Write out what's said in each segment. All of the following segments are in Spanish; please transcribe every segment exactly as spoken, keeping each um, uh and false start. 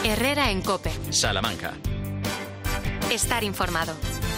Herrera en COPE. Salamanca. Estar informado.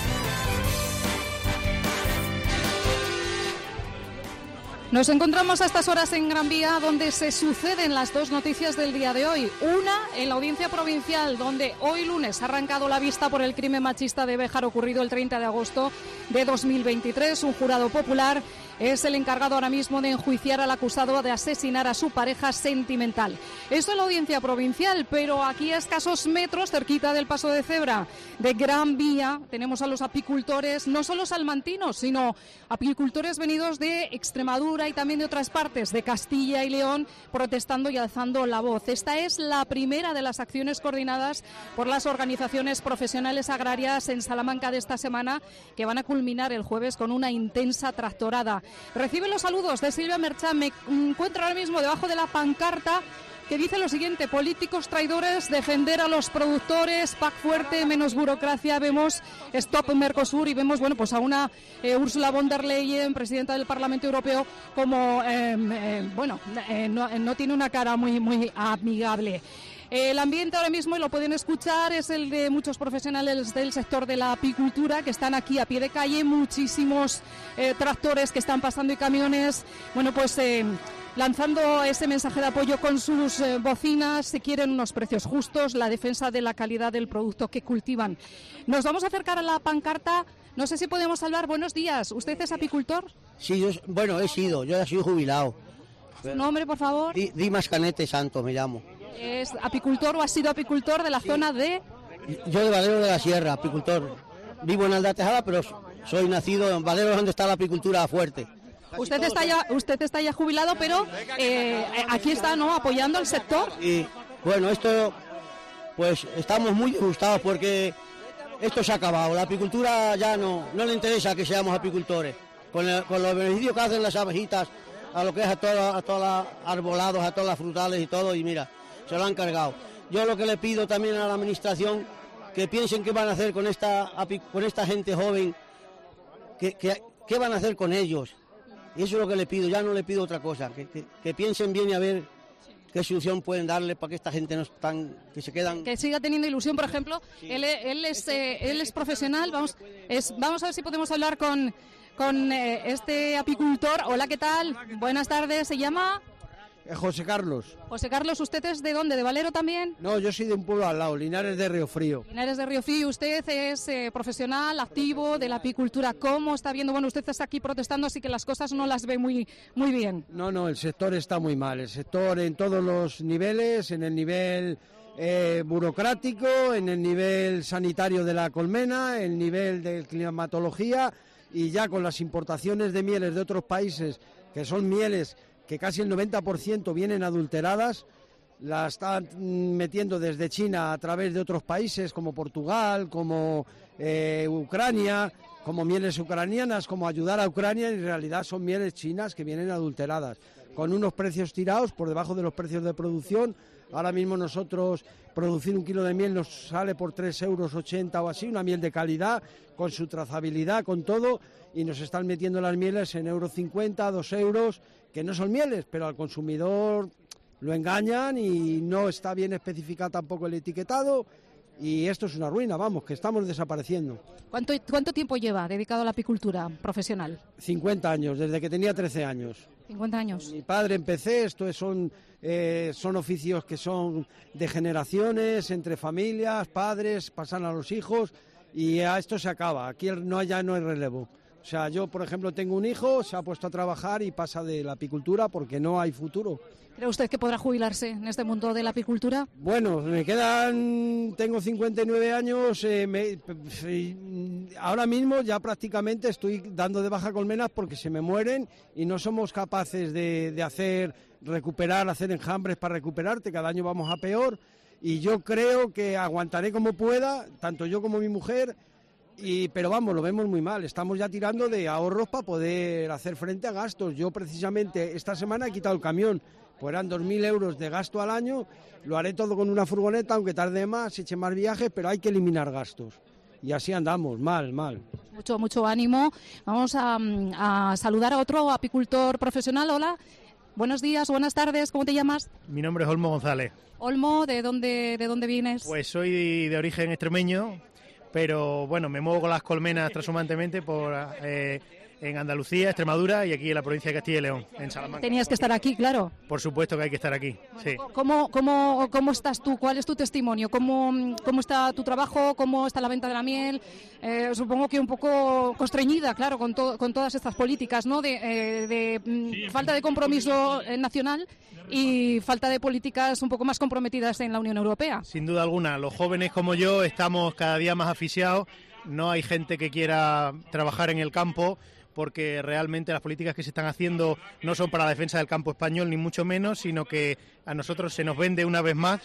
Nos encontramos a estas horas en Gran Vía, donde se suceden las dos noticias del día de hoy. Una, en la Audiencia Provincial, donde hoy lunes ha arrancado la vista por el crimen machista de Béjar ocurrido el treinta de agosto de dos mil veintitrés. Un jurado popular es el encargado ahora mismo de enjuiciar al acusado de asesinar a su pareja sentimental. Esto es la Audiencia Provincial, pero aquí a escasos metros, cerquita del paso de cebra de Gran Vía, tenemos a los apicultores, no solo salmantinos, sino apicultores venidos de Extremadura y también de otras partes de Castilla y León, protestando y alzando la voz. Esta es la primera de las acciones coordinadas por las organizaciones profesionales agrarias en Salamanca de esta semana, que van a culminar el jueves con una intensa tractorada. Recibe los saludos de Silvia Merchán. Me encuentro ahora mismo debajo de la pancarta que dice lo siguiente: políticos traidores, defender a los productores, P A C fuerte, menos burocracia. Vemos Stop Mercosur y vemos, bueno, pues a una eh, Ursula von der Leyen, presidenta del Parlamento Europeo, como, eh, eh, bueno, eh, no, no tiene una cara muy, muy amigable. El ambiente ahora mismo, y lo pueden escuchar, es el de muchos profesionales del sector de la apicultura que están aquí a pie de calle, muchísimos eh, tractores que están pasando y camiones, bueno, pues eh, lanzando ese mensaje de apoyo con sus eh, bocinas. Se quieren unos precios justos, la defensa de la calidad del producto que cultivan. Nos vamos a acercar a la pancarta. No sé si podemos hablar. Buenos días. ¿Usted es apicultor? Sí, yo, bueno, he sido, yo ya soy jubilado. ¿Su nombre, por favor? Di- Dimas Canete Santos me llamo. ¿Es apicultor o ha sido apicultor de la sí. zona de...? Yo de Valero de la Sierra, apicultor. Vivo en Aldea Tejada, pero soy nacido en Valero, donde está la apicultura fuerte. Usted está ya, usted está ya jubilado, pero eh, aquí está, ¿no?, apoyando el sector. Y bueno, esto, pues estamos muy disgustados porque esto se ha acabado. La apicultura ya no, no le interesa que seamos apicultores. Con, el, con los beneficios que hacen las abejitas, a lo que es a todos a todos los arbolados, a todas las frutales y todo, y mira, se lo han cargado. Yo lo que le pido también a la administración, que piensen qué van a hacer con esta, con esta gente joven, que, que, qué van a hacer con ellos. Y eso es lo que le pido, ya no le pido otra cosa, que, que, que piensen bien y a ver qué solución pueden darle para que esta gente no están, que se quedan... Que siga teniendo ilusión, por ejemplo. Sí. Él, él, es, eh, él es profesional, vamos, es, vamos a ver si podemos hablar con... con eh, este apicultor. Hola, ¿qué tal? Buenas tardes, ¿se llama? Eh, José Carlos. José Carlos, ¿usted es de dónde? ¿De Valero también? No, yo soy de un pueblo al lado, Linares de Río Frío. Linares de Río Frío. ¿Usted es eh, profesional, activo de la apicultura? ¿Cómo está viendo? Bueno, usted está aquí protestando, así que las cosas no las ve muy, muy bien. No, no, el sector está muy mal. El sector en todos los niveles, en el nivel... Eh, burocrático, en el nivel sanitario de la colmena, el nivel de climatología, y ya con las importaciones de mieles de otros países, que son mieles que casi el noventa por ciento vienen adulteradas, las están metiendo desde China a través de otros países como Portugal, como eh, Ucrania, como mieles ucranianas, como ayudar a Ucrania, y en realidad son mieles chinas que vienen adulteradas, con unos precios tirados por debajo de los precios de producción. Ahora mismo nosotros producir un kilo de miel nos sale por tres euros ochenta o así, una miel de calidad, con su trazabilidad, con todo, y nos están metiendo las mieles en euro cincuenta, dos euros, que no son mieles, pero al consumidor lo engañan y no está bien especificado tampoco el etiquetado, y esto es una ruina, vamos, que estamos desapareciendo. ¿Cuánto, cuánto tiempo lleva dedicado a la apicultura profesional? cincuenta años, desde que tenía trece años. cincuenta años. Mi padre empecé, esto son, eh, son oficios que son de generaciones, entre familias, padres, pasan a los hijos, y a esto se acaba, aquí no, ya no hay relevo. O sea, yo, por ejemplo, tengo un hijo, se ha puesto a trabajar y pasa de la apicultura porque no hay futuro. ¿Cree usted que podrá jubilarse en este mundo de la apicultura? Bueno, me quedan, tengo cincuenta y nueve años, eh, me, ahora mismo ya prácticamente estoy dando de baja colmenas porque se me mueren y no somos capaces de, de hacer, recuperar, hacer enjambres para recuperarte, cada año vamos a peor, y yo creo que aguantaré como pueda, tanto yo como mi mujer. Y, pero vamos, lo vemos muy mal, estamos ya tirando de ahorros para poder hacer frente a gastos. Yo precisamente esta semana he quitado el camión, pues eran dos mil euros de gasto al año, lo haré todo con una furgoneta, aunque tarde más, eche más viajes, pero hay que eliminar gastos. Y así andamos, mal, mal. Mucho, mucho ánimo. Vamos a, a saludar a otro apicultor profesional. Hola. Buenos días, buenas tardes, ¿cómo te llamas? Mi nombre es Olmo González. Olmo, ¿de dónde, de dónde vienes? Pues soy de origen extremeño, pero bueno, me muevo con las colmenas trashumantemente por eh, en Andalucía, Extremadura y aquí en la provincia de Castilla y León, en Salamanca. Tenías que estar aquí, claro. Por supuesto que hay que estar aquí, sí. ¿Cómo, cómo, cómo estás tú? ¿Cuál es tu testimonio? ¿Cómo, cómo está tu trabajo? ¿Cómo está la venta de la miel? Eh, supongo que un poco constreñida, claro, con, to, con todas estas políticas, ¿no? De, eh, de sí, falta de compromiso nacional y falta de políticas un poco más comprometidas en la Unión Europea. Sin duda alguna, los jóvenes como yo estamos cada día más asfixiados, no hay gente que quiera trabajar en el campo, porque realmente las políticas que se están haciendo no son para la defensa del campo español, ni mucho menos, sino que a nosotros se nos vende una vez más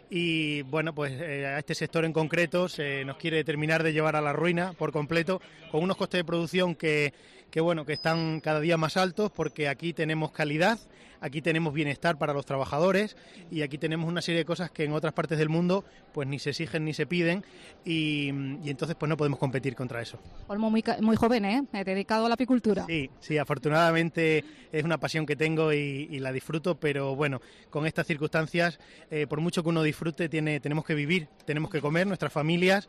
y, bueno, pues eh, a este sector en concreto se nos quiere terminar de llevar a la ruina por completo, con unos costes de producción que, que, bueno, que están cada día más altos, porque aquí tenemos calidad, aquí tenemos bienestar para los trabajadores y aquí tenemos una serie de cosas que en otras partes del mundo pues ni se exigen ni se piden y, y entonces pues no podemos competir contra eso. Olmo, muy, muy joven, ¿eh? Dedicado a la apicultura. Sí, sí, afortunadamente es una pasión que tengo y, y la disfruto, pero bueno, con estas circunstancias, eh, por mucho que uno disfrute, tiene, tenemos que vivir, tenemos que comer, nuestras familias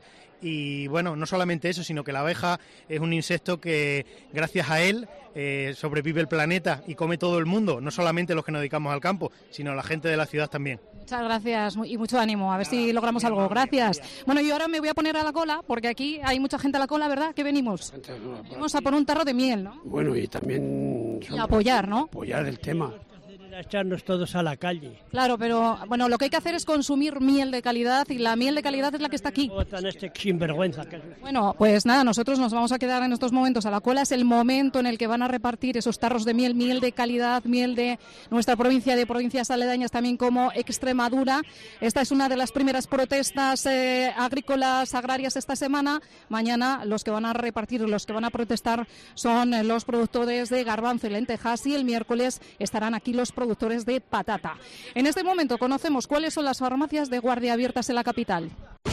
y bueno, no solamente eso, sino que la abeja es un insecto que gracias a él eh, sobrevive el planeta y come todo el mundo, no solamente los que nos dedicamos al campo, sino la gente de la ciudad también. Muchas gracias y mucho ánimo, a ver si logramos algo. Gracias. Bueno, yo ahora me voy a poner a la cola, porque aquí hay mucha gente a la cola, ¿verdad? ¿Qué venimos? Venimos a por un tarro de miel, ¿no? Bueno, y también... Y apoyar, ¿no? Apoyar el tema. Echarnos todos a la calle. Claro, pero bueno, lo que hay que hacer es consumir miel de calidad y la miel de calidad es la que está aquí. Este sinvergüenza. Bueno, pues nada, nosotros nos vamos a quedar en estos momentos a la cola. Es el momento en el que van a repartir esos tarros de miel, miel de calidad, miel de nuestra provincia, de provincias aledañas también como Extremadura. Esta es una de las primeras protestas eh, agrícolas, agrarias esta semana. Mañana los que van a repartir, los que van a protestar son eh, los productores de garbanzo y lentejas y el miércoles estarán aquí los productores productores de patata. En este momento conocemos cuáles son las farmacias de guardia abiertas en la capital.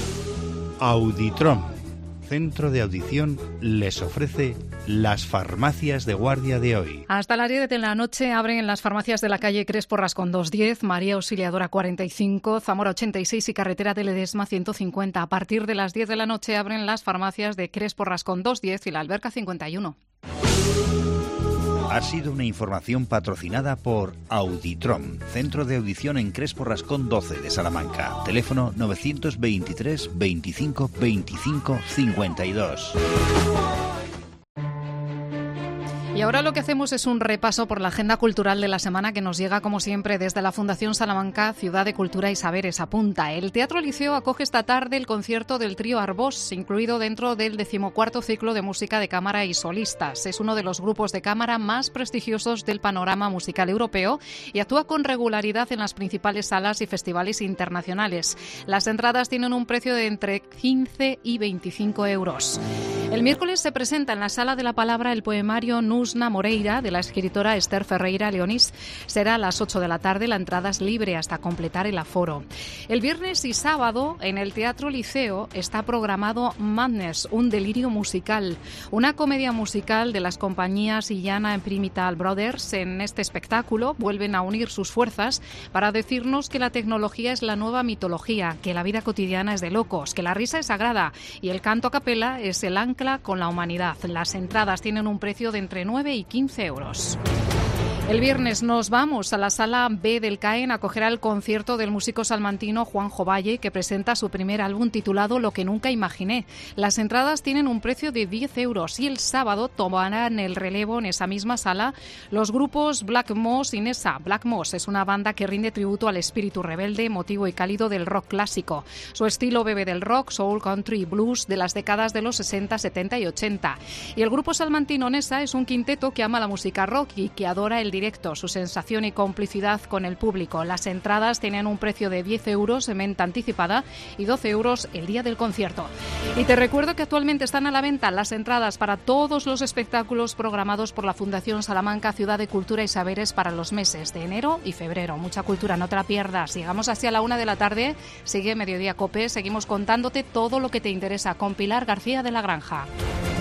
Auditrom, centro de audición, les ofrece las farmacias de guardia de hoy. Hasta las diez de la noche abren las farmacias de la calle Crespo Rascón doscientos diez, María Auxiliadora cuarenta y cinco, Zamora ochenta y seis y Carretera de Ledesma ciento cincuenta. A partir de las diez de la noche abren las farmacias de Crespo Rascón doscientos diez y la Alberca cincuenta y uno. Ha sido una información patrocinada por Auditrom, centro de audición en Crespo Rascón doce de Salamanca. Teléfono novecientos veintitrés veinticinco veinticinco cincuenta y dos. Y ahora lo que hacemos es un repaso por la agenda cultural de la semana que nos llega, como siempre, desde la Fundación Salamanca, Ciudad de Cultura y Saberes. Apunta. El Teatro Liceo acoge esta tarde el concierto del trío Arbós, incluido dentro del decimocuarto ciclo de música de cámara y solistas. Es uno de los grupos de cámara más prestigiosos del panorama musical europeo y actúa con regularidad en las principales salas y festivales internacionales. Las entradas tienen un precio de entre quince y veinticinco euros. El miércoles se presenta en la Sala de la Palabra el poemario Nusna Moreira, de la escritora Esther Ferreira Leonís. Será a las ocho de la tarde, la entrada es libre hasta completar el aforo. El viernes y sábado, en el Teatro Liceo, está programado Madness, un delirio musical, una comedia musical de las compañías Illana Primital Brothers. En este espectáculo vuelven a unir sus fuerzas para decirnos que la tecnología es la nueva mitología, que la vida cotidiana es de locos, que la risa es sagrada y el canto a capela es el ancla con la humanidad. Las entradas tienen un precio de entre nueve y quince euros. El viernes nos vamos a la Sala B del CAEN a acoger al concierto del músico salmantino Juanjo Valle, que presenta su primer álbum titulado Lo que nunca imaginé. Las entradas tienen un precio de diez euros y el sábado tomarán el relevo en esa misma sala los grupos Black Moss y Nessa. Black Moss es una banda que rinde tributo al espíritu rebelde, emotivo y cálido del rock clásico. Su estilo bebe del rock, soul, country y blues de las décadas de los sesenta, setenta y ochenta. Y el grupo salmantino Nessa es un quinteto que ama la música rock y que adora el directo, su sensación y complicidad con el público. Las entradas tienen un precio de diez euros en venta anticipada y doce euros el día del concierto. Y te recuerdo que actualmente están a la venta las entradas para todos los espectáculos programados por la Fundación Salamanca, Ciudad de Cultura y Saberes para los meses de enero y febrero. Mucha cultura, no te la pierdas. Llegamos así a la una de la tarde. Sigue Mediodía Cope. Seguimos contándote todo lo que te interesa con Pilar García de la Granja.